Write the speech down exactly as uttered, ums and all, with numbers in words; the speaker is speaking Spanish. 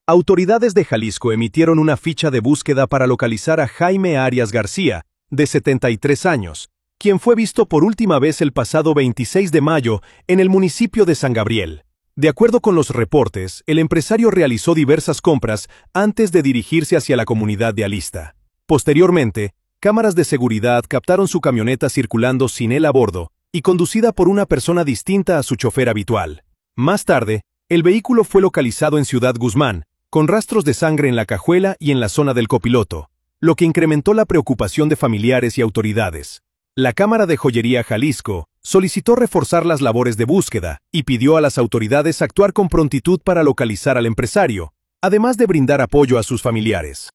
Autoridades de Jalisco emitieron una ficha de búsqueda para localizar a Jaime Arias García, de setenta y tres años, quien fue visto por última vez el pasado veintiséis de mayo en el municipio de San Gabriel. De acuerdo con los reportes, el empresario realizó diversas compras antes de dirigirse hacia la comunidad de Alista. Posteriormente, cámaras de seguridad captaron su camioneta circulando sin él a bordo y conducida por una persona distinta a su chofer habitual. Más tarde, el vehículo fue localizado en Ciudad Guzmán, con rastros de sangre en la cajuela y en la zona del copiloto, lo que incrementó la preocupación de familiares y autoridades. La Cámara de Joyería Jalisco solicitó reforzar las labores de búsqueda y pidió a las autoridades actuar con prontitud para localizar al empresario, además de brindar apoyo a sus familiares.